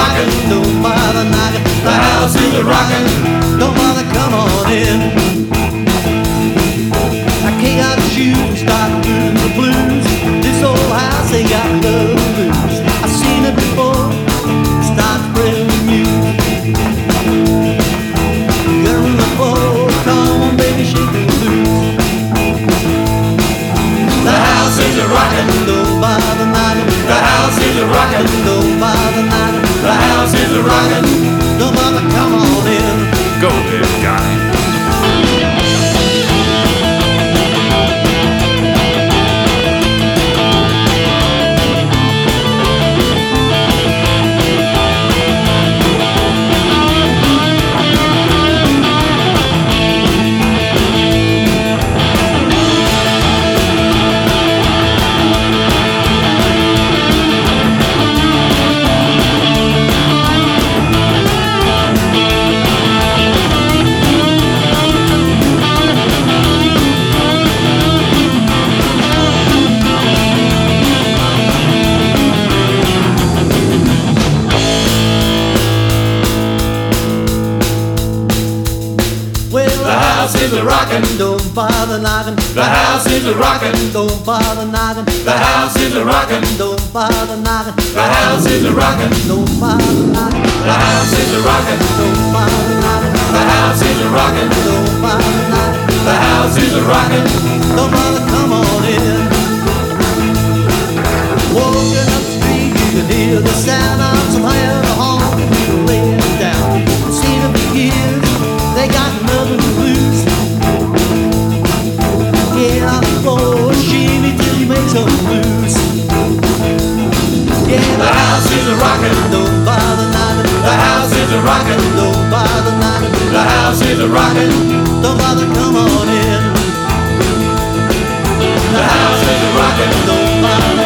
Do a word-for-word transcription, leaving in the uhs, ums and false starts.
rockin', don't bother knocking. The house is a rockin', don't bother, come on in. I kick out the shoes, start doing the blues. This old house ain't got love to lose. I've seen it before, start spreading the news. Girl on the floor, come on baby, shake it loose. The house is a rockin', don't bother knocking. The house is a rockin', don't bother knocking. The house is a rockin', don't bother, come on in. Go there, guy. The house is a rockin', don't bother knocking. The house is a rockin', Don't bother knocking. the house is a rockin', Don't bother knocking. the house is a rockin', Don't bother knocking. the house is a rockin', Don't bother knocking. the house is a rockin', Don't bother knocking. the house is a rockin'. Don't bother, come on in. Walking up the street, you can hear the sound of some hand a honk. Laying it down. Seen it for years, they got nothing to lose. Get on the floor, shimmy till you make some blues. Yeah, The house is a rockin', don't bother knocking. the house is a rockin', Don't bother knocking. the house is a rockin', Don't bother, come on in. the house is a rockin', Don't bother